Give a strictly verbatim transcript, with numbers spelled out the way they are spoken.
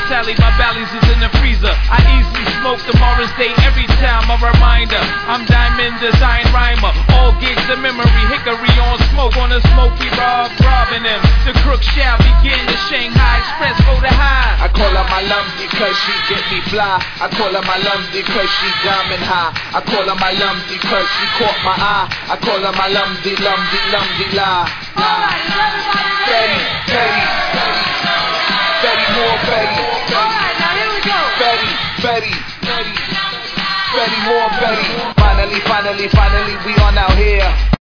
tally, my bally's is in the freezer. I easily smoke tomorrow's day every time a reminder. I'm Diamond Design Rhymer, all gigs of memory, hickory on smoke on a smoky rob, robbing them. The crook shall begin, the Shanghai Express go to high. I call her my Lumsy cause she get me fly. I call her my Lumsy cause she diamond high. I call her my Lumsy cause she caught my eye. I call her my Lumsy, Lumsy, Lumsy lie. Betty, Betty, Betty, more Betty. Alright, now here we go. Betty, Betty, Betty, Betty, more Betty. Finally, finally, finally, we on out here.